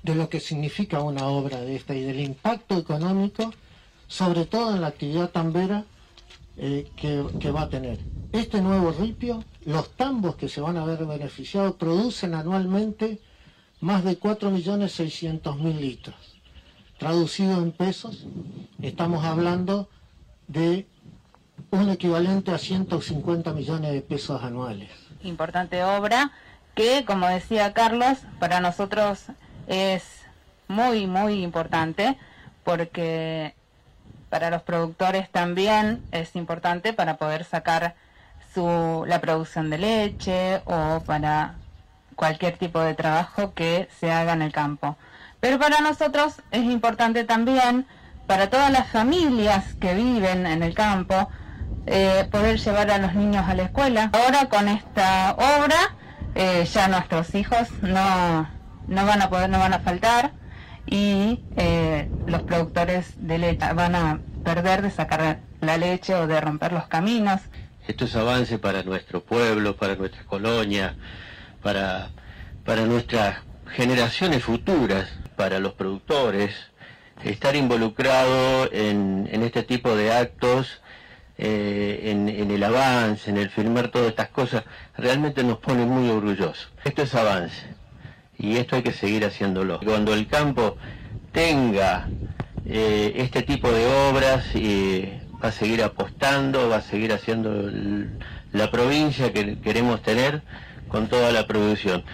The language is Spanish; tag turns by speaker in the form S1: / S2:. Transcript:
S1: de lo que significa una obra de esta y del impacto económico, sobre todo en la actividad tambera que va a tener. Este nuevo ripio, los tambos que se van a ver beneficiados, producen anualmente más de 4.600.000 litros. Traducido en pesos, estamos hablando de un equivalente a 150 millones de pesos anuales.
S2: Importante obra que, como decía Carlos, para nosotros es muy, muy importante, porque para los productores también es importante para poder sacar la producción de leche o para cualquier tipo de trabajo que se haga en el campo. Pero para nosotros es importante también, para todas las familias que viven en el campo, poder llevar a los niños a la escuela. Ahora con esta obra ya nuestros hijos no van a faltar, y los productores de leche van a perder de sacar la leche o de romper los caminos.
S3: Esto es avance para nuestro pueblo, para nuestra colonia, para nuestras generaciones futuras, para los productores. Estar involucrado en este tipo de actos, en el avance, en el firmar todas estas cosas, realmente nos pone muy orgullosos. Esto es avance y esto hay que seguir haciéndolo. Cuando el campo tenga este tipo de obras, va a seguir apostando, va a seguir haciendo la provincia que queremos tener con toda la producción.